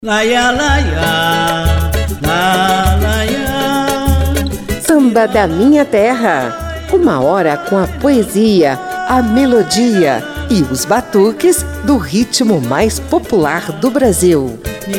Laia, laia, la, laia. Samba da Minha Terra. Uma hora com a poesia, a melodia e os batuques do ritmo mais popular do Brasil.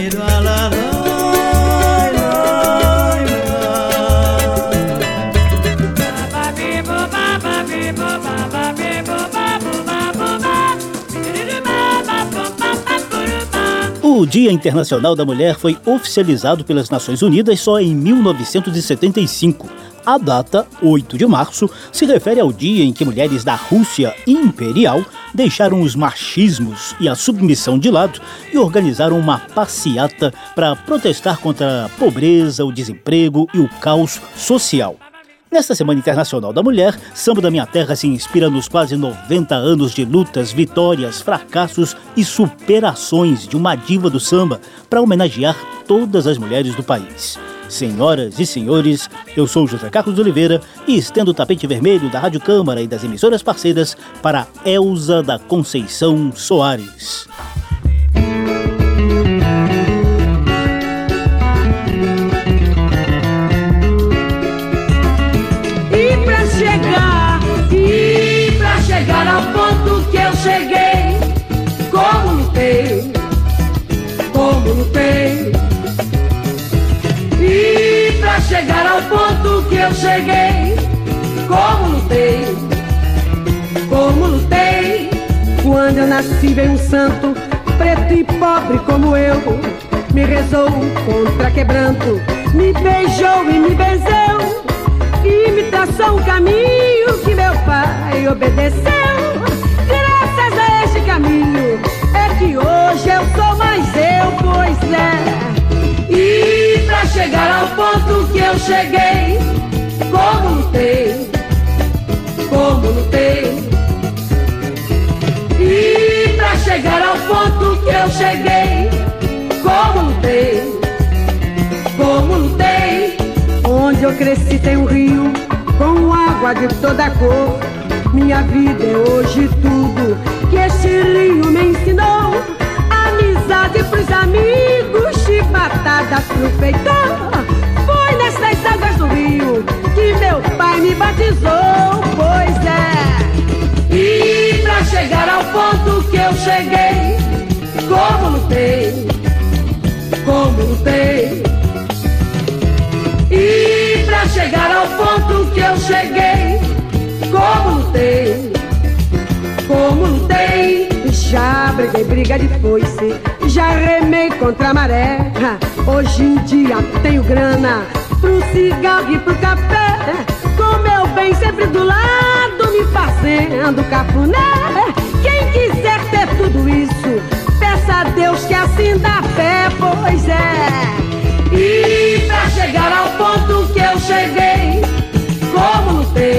O Dia Internacional da Mulher foi oficializado pelas Nações Unidas só em 1975. A data, 8 de março, se refere ao dia em que mulheres da Rússia imperial deixaram os machismos e a submissão de lado e organizaram uma passeata para protestar contra a pobreza, o desemprego e o caos social. Nesta Semana Internacional da Mulher, Samba da Minha Terra se inspira nos quase 90 anos de lutas, vitórias, fracassos e superações de uma diva do samba para homenagear todas as mulheres do país. Senhoras e senhores, eu sou José Carlos Oliveira e estendo o tapete vermelho da Rádio Câmara e das emissoras parceiras para Elza da Conceição Soares. Chegar ao ponto que eu cheguei, como lutei. E pra chegar ao ponto que eu cheguei, como lutei. Quando eu nasci veio um santo, preto e pobre como eu, me rezou contra quebranto, me beijou e me benzeu, e me traçou um caminho que meu pai obedeceu. Graças a este caminho é que hoje eu sou mais eu, pois é. E pra chegar ao ponto que eu cheguei, como lutei. E pra chegar ao ponto que eu cheguei, como lutei. Onde eu cresci tem um rio com água de toda cor. Minha vida é hoje tudo que este rio me ensinou. Amizade pros amigos, chibatadas pro feitor. Foi nessas águas do rio que meu pai me batizou, pois é. E pra chegar ao ponto que eu cheguei, como lutei. E pra chegar ao ponto que eu cheguei, como lutei. Já briguei briga de foice, já remei contra a maré. Hoje em dia tenho grana pro cigarro e pro café, com meu bem sempre do lado, me fazendo cafuné. Quem quiser ter tudo isso, peça a Deus que assim dá fé, pois é. E pra chegar ao ponto que eu cheguei, como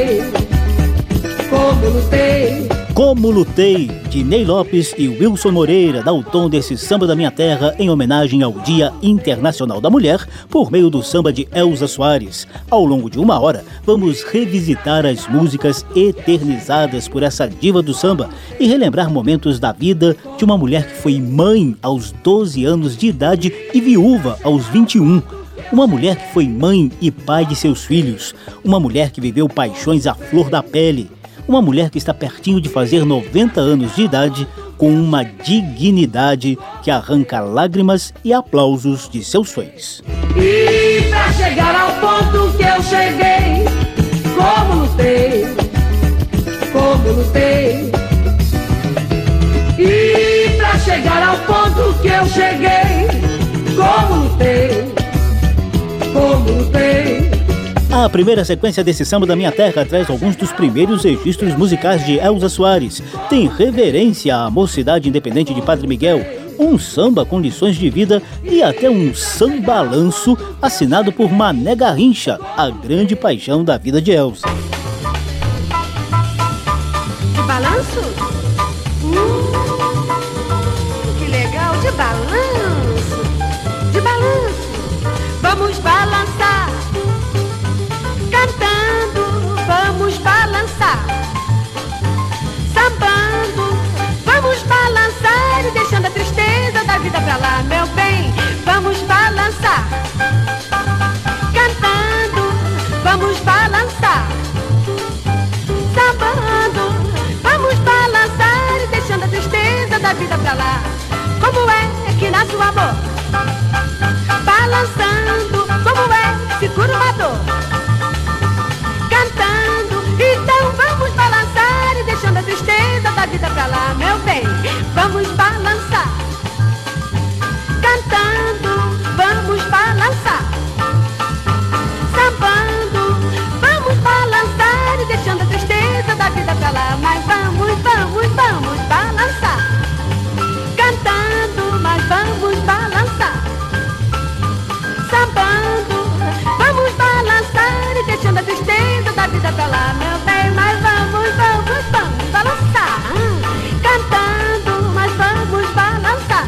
lutei, de Ney Lopes e Wilson Moreira, dá o tom desse Samba da Minha Terra em homenagem ao Dia Internacional da Mulher por meio do samba de Elza Soares. Ao longo de uma hora, vamos revisitar as músicas eternizadas por essa diva do samba e relembrar momentos da vida de uma mulher que foi mãe aos 12 anos de idade e viúva aos 21. Uma mulher que foi mãe e pai de seus filhos. Uma mulher que viveu paixões à flor da pele. Uma mulher que está pertinho de fazer 90 anos de idade com uma dignidade que arranca lágrimas e aplausos de seus fãs. E pra chegar ao ponto que eu cheguei, como lutei. E pra chegar ao ponto que eu cheguei, como lutei. A primeira sequência desse Samba da Minha Terra traz alguns dos primeiros registros musicais de Elza Soares. Tem reverência à mocidade independente de Padre Miguel, um samba com lições de vida e até um sambalanço assinado por Mané Garrincha, a grande paixão da vida de Elza. De balanço? Que legal, de balanço. Vamos balançar. Cantando, vamos balançar. Sambando, vamos balançar. E deixando a tristeza da vida pra lá, meu bem. amor. Balançando, como é, segura uma dor. Cantando, então vamos balançar e deixando a tristeza da vida pra lá, meu bem. Vamos balançar. Cantando, vamos balançar. Sambando, vamos balançar e deixando a tristeza da vida pra lá. Mas vamos balançar. Cantando, mas vamos balançar. Sambando, vamos balançar e deixando a tristeza da vida pra lá, meu bem. Mas vamos balançar. Cantando, mas vamos balançar.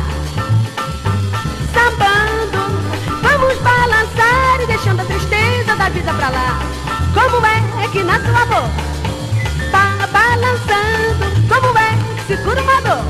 Sambando, vamos balançar e deixando a tristeza da vida pra lá. Como é que nasce o amor? Balançando, como é que segura uma dor?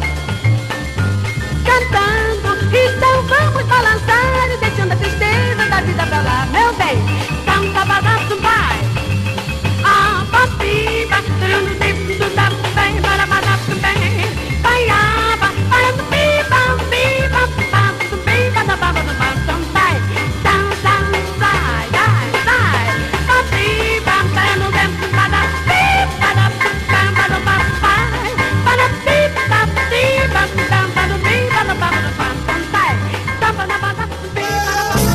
Cantando, então vamos balançar e deixando a tristeza da vida pra lá, meu bem. Então tá balançando, vai. Ah, papiba, turando tempo do da bem, para balançar bem. Vai, aba, para do piba, piba, papo, piba, da baba do bastão, vai. Sai, sai. Papiba, turando tempo do da piba, da baba do papai. Para piba, piba, da do piba, da baba do bastão, vai. Tapa na baba do piba, da baba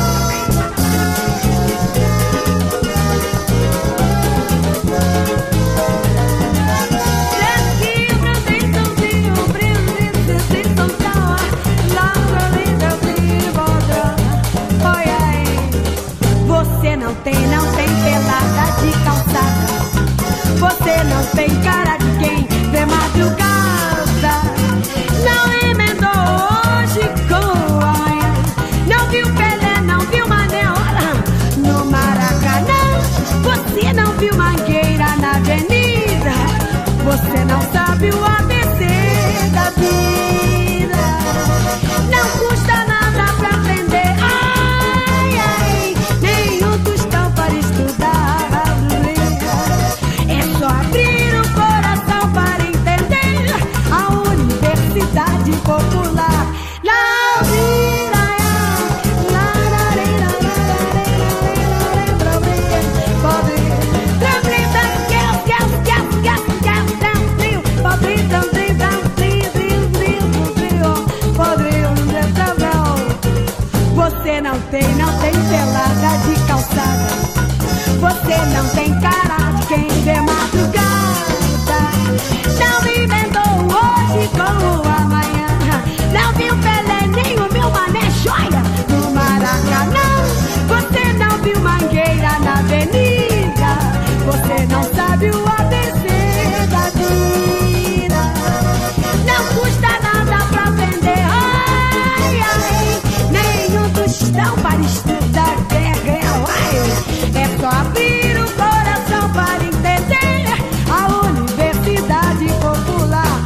Você não tem pelada de calçada. Você não tem cara de quem vê madrugada. Não emendou hoje com amanhã. Não viu Pelé, não viu Mané no Maracanã. Você não viu Mangueira na avenida. Você não sabe o ABC da vida. Não custa nada pra aprender. Ai, ai, nenhum tostão para estudar. É só abrir o coração para entender a Universidade Popular. Você não tem pelada de calçada. Você não tem cara de quem vê madrugada. Não inventou hoje com o amanhã. Não viu Pelé nem o meu Mané joia no Maracanã. Você não viu Mangueira na avenida. Você não sabe o ABC da vida. Não custa nada pra aprender. Ai, ai, nenhum tostão para estudar. É só abrir o coração para entender a Universidade Popular.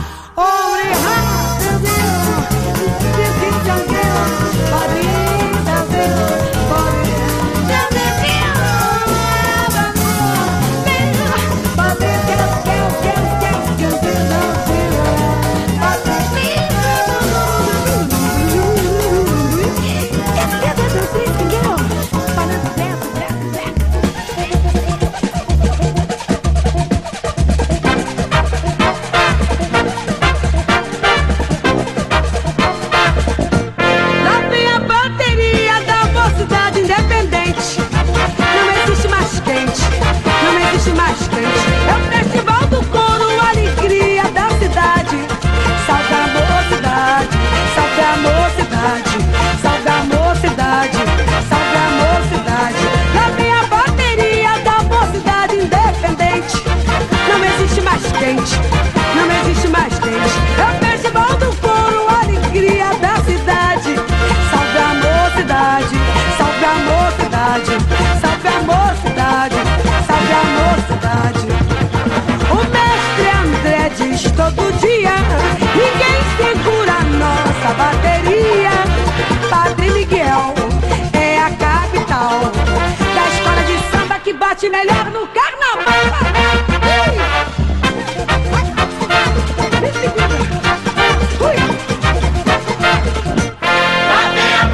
bate melhor no carnaval. Me segura. Fui.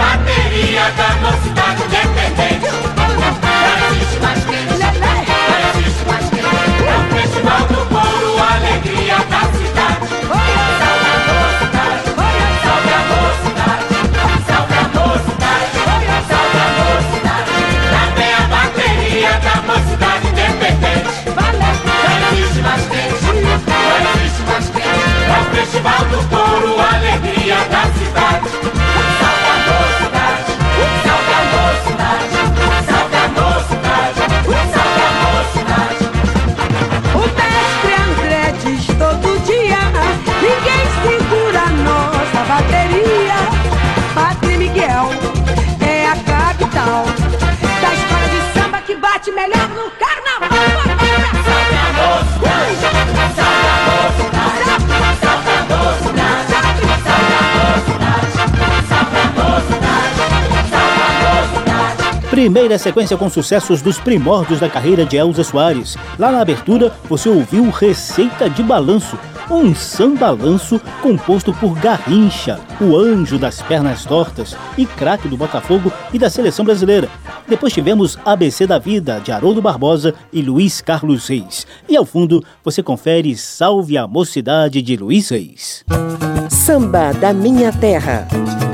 Primeira sequência com sucessos dos primórdios da carreira de Elza Soares. Lá na abertura, você ouviu Receita de Balanço, um sambalanço composto por Garrincha, o anjo das pernas tortas e craque do Botafogo e da seleção brasileira. Depois tivemos ABC da Vida, de Haroldo Barbosa e Luiz Carlos Reis. E ao fundo, você confere Salve a Mocidade, de Luiz Reis. Samba da Minha Terra.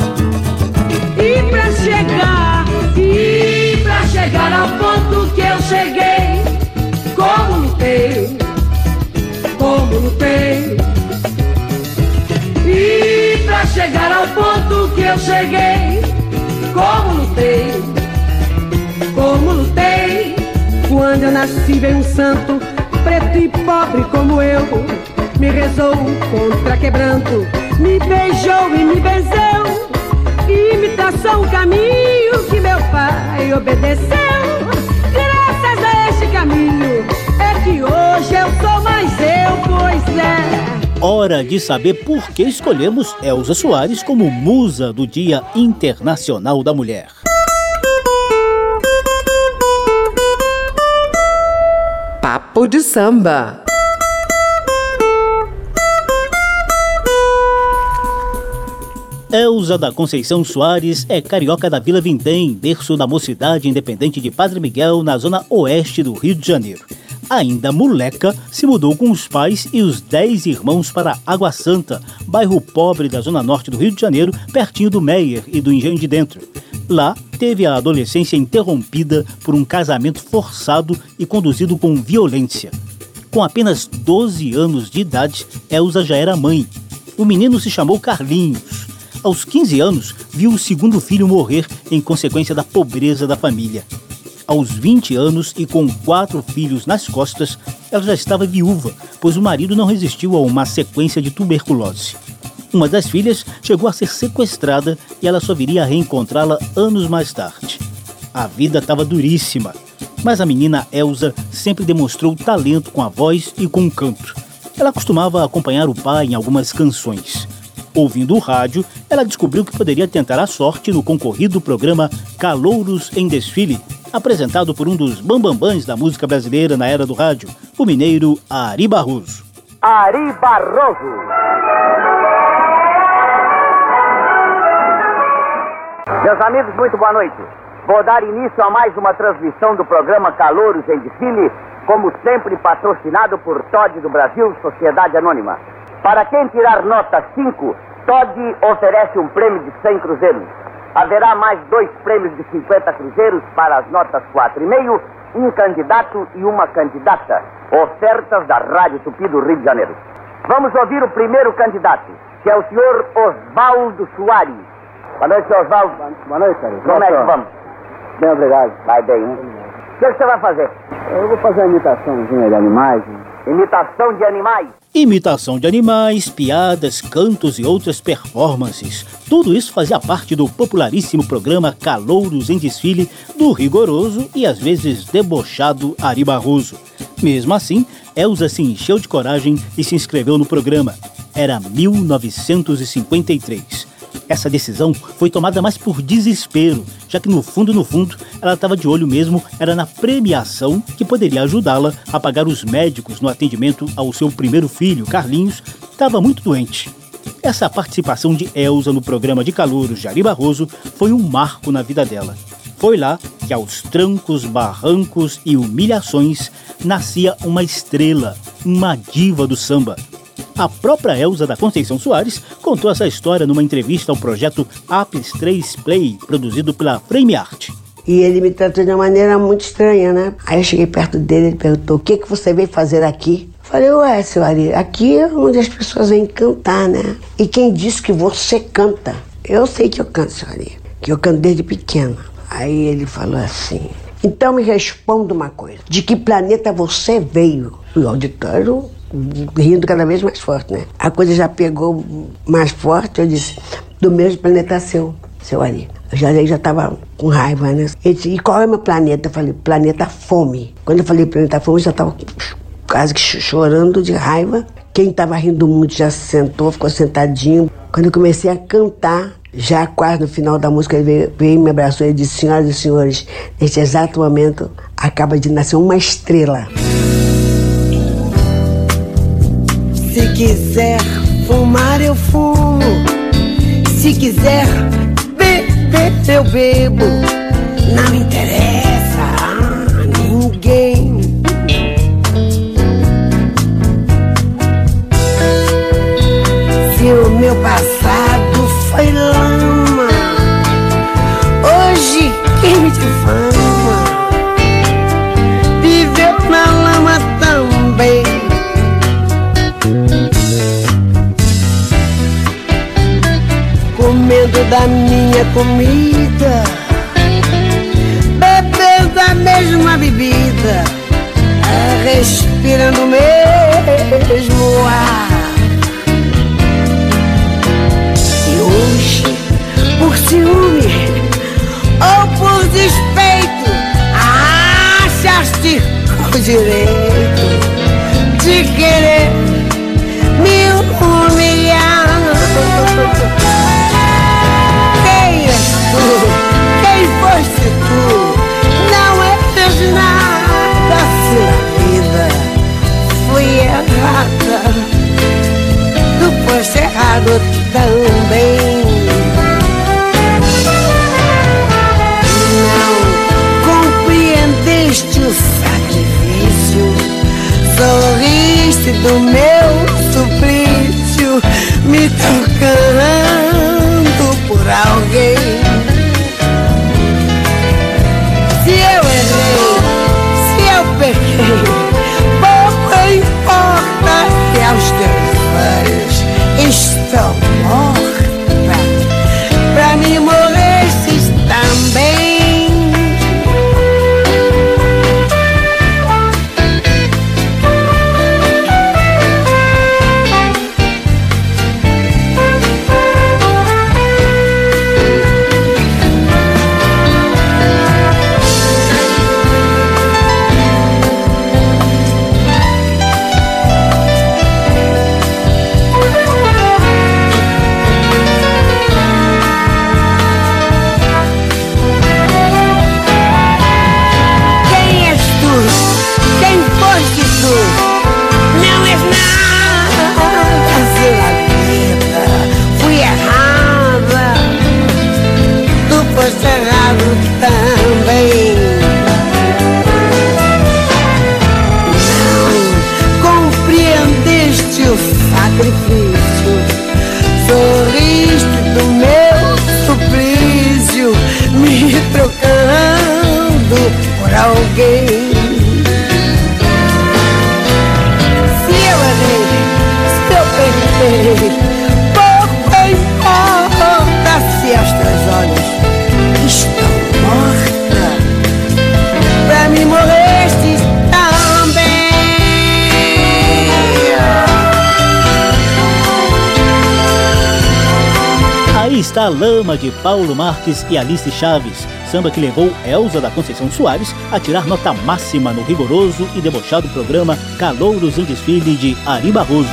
E pra chegar ao ponto que eu cheguei, como lutei. E pra chegar ao ponto que eu cheguei, como lutei. Quando eu nasci veio um santo, preto e pobre como eu, me rezou contra quebranto, me beijou e me benzeu, e me traçou um caminho que meu pai obedeceu. Graças a este caminho é que hoje eu sou mais eu, pois é. Hora de saber por que escolhemos Elza Soares como musa do Dia Internacional da Mulher. Papo de Samba. Elza da Conceição Soares é carioca da Vila Vintém, berço da mocidade independente de Padre Miguel, na zona oeste do Rio de Janeiro. Ainda moleca, se mudou com os pais e os 10 irmãos para Água Santa, bairro pobre da zona norte do Rio de Janeiro, pertinho do Meier e do Engenho de Dentro. Lá, teve a adolescência interrompida por um casamento forçado e conduzido com violência. Com apenas 12 anos de idade, Elza já era mãe. O menino se chamou Carlinhos. Aos 15 anos, viu o segundo filho morrer em consequência da pobreza da família. Aos 20 anos e com 4 filhos nas costas, ela já estava viúva, pois o marido não resistiu a uma sequência de tuberculose. Uma das filhas chegou a ser sequestrada e ela só viria a reencontrá-la anos mais tarde. A vida estava duríssima, mas a menina Elza sempre demonstrou talento com a voz e com o canto. Ela costumava acompanhar o pai em algumas canções. Ouvindo o rádio, ela descobriu que poderia tentar a sorte no concorrido programa Calouros em Desfile, apresentado por um dos bambambãs da música brasileira na era do rádio, o mineiro Ari Barroso. Ari Barroso. Meus amigos, muito boa noite. Vou dar início a mais uma transmissão do programa Calouros em Desfile, como sempre patrocinado por Todd do Brasil, Sociedade Anônima. Para quem tirar nota 5, Todd oferece um prêmio de 100 cruzeiros. Haverá mais 2 prêmios de 50 cruzeiros para as notas 4,5, um candidato e uma candidata. Ofertas da Rádio Tupi do Rio de Janeiro. Vamos ouvir o primeiro candidato, que é o senhor Osvaldo Soares. Boa noite, senhor Osvaldo. Boa noite, cara. Como é que vamos? Bem, obrigado. Vai bem, hein? O que você vai fazer? Eu vou fazer uma imitaçãozinha de animais. Imitação de animais? Imitação de animais, piadas, cantos e outras performances. Tudo isso fazia parte do popularíssimo programa Calouros em Desfile do rigoroso e às vezes debochado Ari Barroso. Mesmo assim, Elza se encheu de coragem e se inscreveu no programa. Era 1953. Essa decisão foi tomada mais por desespero, já que no fundo, ela estava de olho mesmo, era na premiação que poderia ajudá-la a pagar os médicos no atendimento ao seu primeiro filho, Carlinhos, que estava muito doente. Essa participação de Elza no programa de calouros de Ari Barroso foi um marco na vida dela. Foi lá que, aos trancos, barrancos e humilhações, nascia uma estrela, uma diva do samba. A própria Elza da Conceição Soares contou essa história numa entrevista ao projeto Apis 3 Play, produzido pela Frame Art. E ele me tratou de uma maneira muito estranha, né? Aí eu cheguei perto dele, ele perguntou: o que você veio fazer aqui? Falei: ué, seu Ari, aqui é onde as pessoas vêm cantar, né? E quem disse que você canta? Eu sei que eu canto, seu Ari, que eu canto desde pequena. Aí ele falou assim: então me responda uma coisa, de que planeta você veio? O auditório rindo cada vez mais forte, né? A coisa já pegou mais forte, eu disse: do mesmo planeta seu Ari. Eu já estava com raiva, né? Ele disse: e qual é o meu planeta? Eu falei: planeta fome. Quando eu falei planeta fome, eu já estava quase que chorando de raiva. Quem estava rindo muito já se sentou, ficou sentadinho. Quando eu comecei a cantar, já quase no final da música, ele veio e me abraçou e disse: senhoras e senhores, neste exato momento acaba de nascer uma estrela. Se quiser fumar, eu fumo. Se quiser beber, eu bebo. Não interessa a ninguém. Se o meu passado foi lama, hoje quem me difama viveu na lama também. Comendo da minha comida, bebendo a mesma bebida, respirando o mesmo ar. E hoje, por ciúme ou por despeito, achaste o direito de querer me humilhar. Quem és tu? Quem foste tu? Não és nada se na vida fui errada, tu foste errado também. Não compreendeste o sacrifício, sorriste do meu suplício, me trocando por alguém. Se eu errei, se eu pequei, pouco importa que aos teus olhos estou morta. Pra mim morrestes também. Também não compreendeste o sacrifício, sorriste do meu suplício, me trocando por alguém. Se eu errei, se eu pequei, pouco importa se aos teus olhos estou morta, pra mim morrestes também. Aí está a Lama, de Paulo Marques e Alice Chaves, samba que levou Elza da Conceição Soares a tirar nota máxima no rigoroso e debochado programa Calouros em Desfile, de Ari Barroso.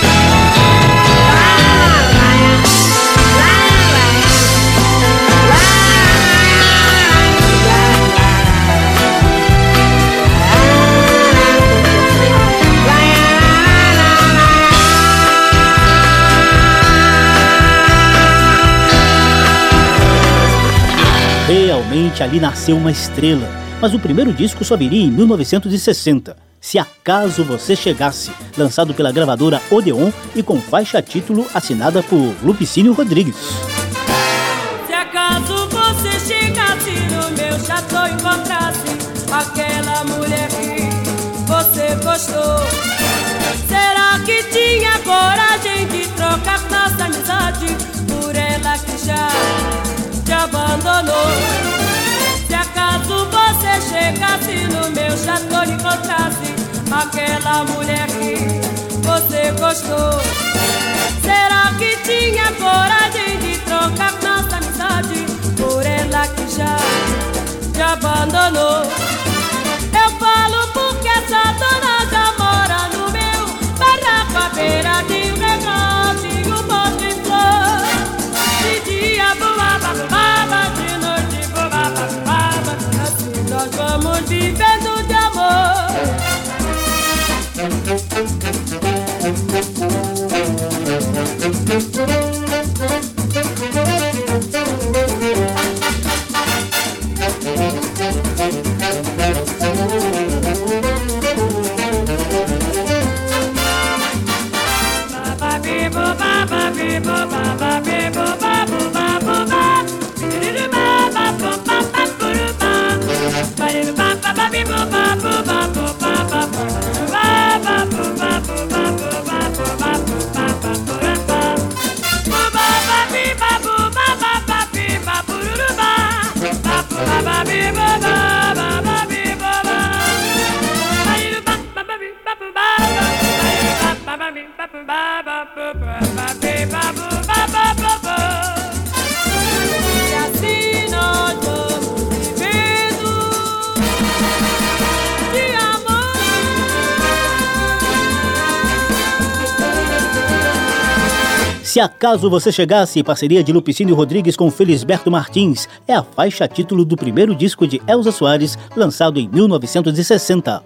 Realmente ali nasceu uma estrela, mas o primeiro disco só viria em 1960. Se Acaso Você Chegasse, lançado pela gravadora Odeon e com faixa título assinada por Lupicínio Rodrigues. Se acaso você chegasse no meu chateau e encontrasse aquela mulher que você gostou, será que tinha coragem de trocar nossa amizade por ela que já te abandonou? Se acaso você chegasse no meu chateau e encontrasse aquela mulher que você gostou, será que tinha coragem de trocar nossa amizade por ela que já te abandonou? Eu falo porque essa dona já mora no meu barraco à beira de um recanto e um monte de flor. Se Acaso Você Chegasse, parceria de Lupicínio Rodrigues com Felisberto Martins, é a faixa título do primeiro disco de Elza Soares, lançado em 1960.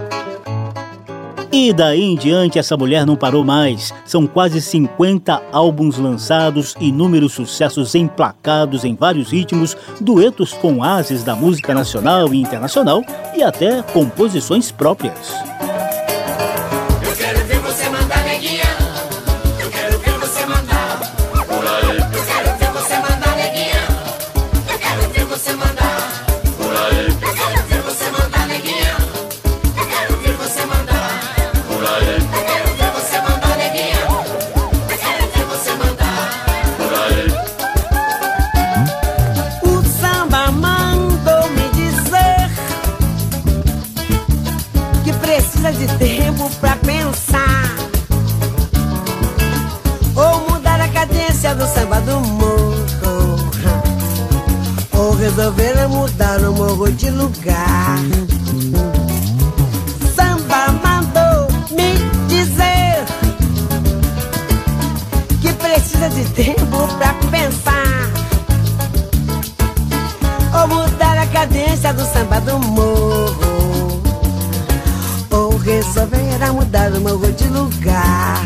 E daí em diante essa mulher não parou mais. São quase 50 álbuns lançados, inúmeros sucessos emplacados em vários ritmos, duetos com ases da música nacional e internacional e até composições próprias. Eu quero ver você mandar, neguinha. Eu quero ver você mandar por aí. Eu quero ver você mandar, neguinha. Eu quero ver você mandar por aí. Eu quero ver você mandar, neguinha. Eu quero ver você mandar por aí. Eu quero ver você mandar, neguinha. Eu quero ver você mandar por aí. O samba mandou me dizer que precisa de tempo pra pensar ou mudar a cadência do samba do morro, ou resolver mudar o morro de lugar. Samba mandou me dizer que precisa de tempo pra pensar ou mudar a cadência do samba do morro, ou resolver mudar o morro de lugar.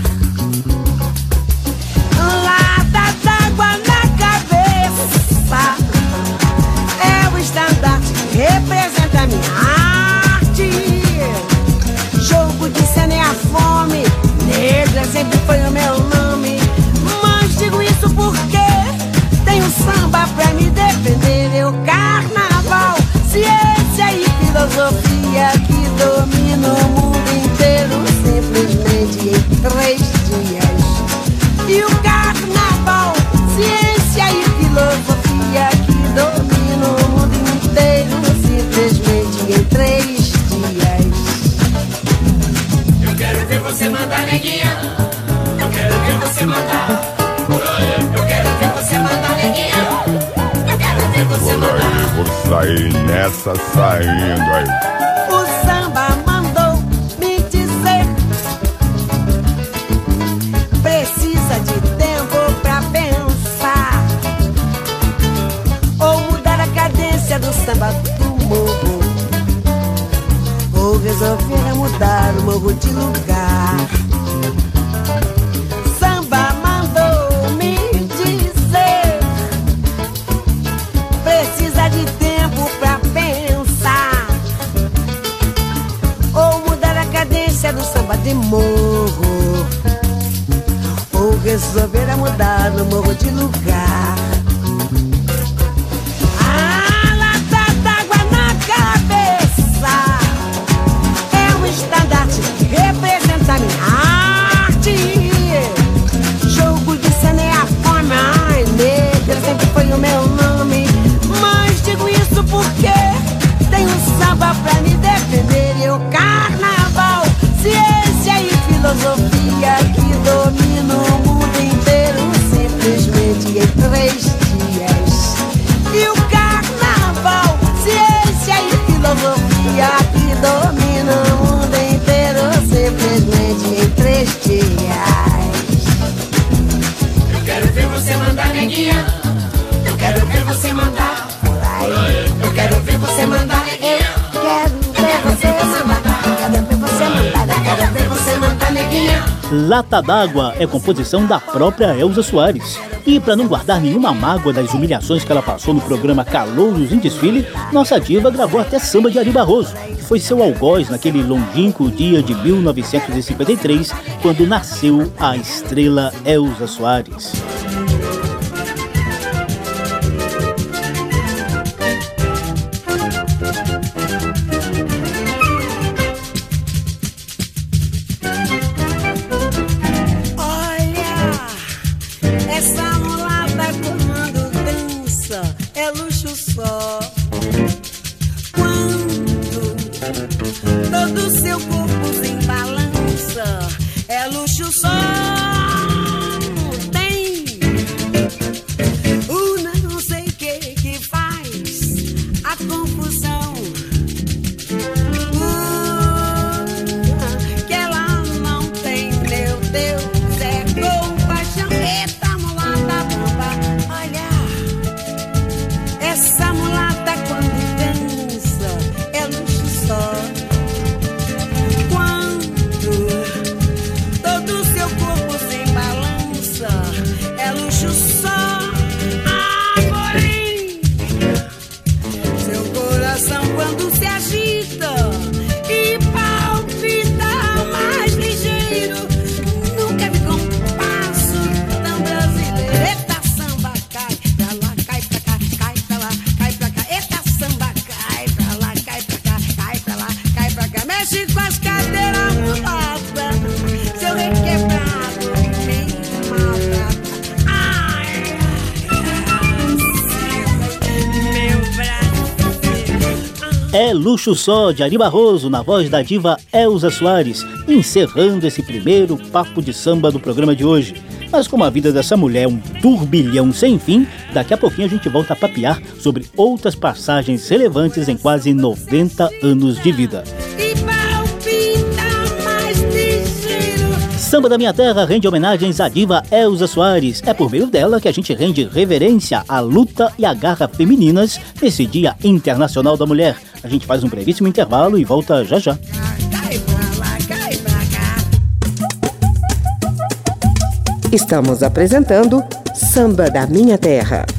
Lata d'água na cabeça é o estandarte que representa a minha arte. Jogo de cena é a fome, negra sempre foi o meu nome. Mas digo isso porque tenho samba pra me defender. Eu carnaval, ciência e filosofia que domina o mundo inteiro simplesmente em 3 dias. E o carnaval, ciência e filosofia que domina o mundo inteiro simplesmente em 3 dias. Eu quero ver você mandar, neguinha. Eu quero ver você mandar por aí. Eu quero ver você mandar, neguinha. Eu quero ver você mandar. Vou sair nessa, saindo aí. O samba mandou me dizer precisa de tempo pra pensar ou mudar a cadência do samba do morro, ou resolver mudar o morro de lugar. Samba mandou me dizer precisa de tempo pra pensar ou mudar a cadência do samba de morro, ou resolver mudar o morro de lugar. A lata d'água na cabeça é um estandarte que representa a minha arte. Jogo de cena é a fome, ai, negra sempre foi o meu nome. Mas digo isso porque tenho samba pra me defender. Eu carnaval, ciência e filosofia que domina o mundo inteiro simplesmente em 3 dias. E o carnaval, ciência e filosofia que domina o mundo inteiro simplesmente em 3 dias. Eu quero ver você mandar, neguinha. Eu quero ver você mandar por aí. Eu quero ver você mandar, neguinha. Quero ver você mandar, quero ver você mandar, Quero ver você mandar, neguinha. Lata d'Água é composição da própria Elza Soares. E para não guardar nenhuma mágoa das humilhações que ela passou no programa Calouros em Desfile, nossa diva gravou até samba de Ari Barroso, que foi seu algoz naquele longínquo dia de 1953, quando nasceu a estrela Elza Soares. Essa mulata comando dança, é luxo só. mexe com as cadeiras mulatas, seu requebrado me maltrata. Ai, meu braço. É Luxo Só, de Ari Barroso, na voz da diva Elza Soares, encerrando esse primeiro Papo de Samba do programa de hoje. Mas como a vida dessa mulher é um turbilhão sem fim, daqui a pouquinho a gente volta a papear sobre outras passagens relevantes em quase 90 anos de vida. Samba da Minha Terra rende homenagens à diva Elza Soares. É por meio dela que a gente rende reverência à luta e à garra femininas nesse Dia Internacional da Mulher. A gente faz um brevíssimo intervalo e volta já já. Estamos apresentando Samba da Minha Terra.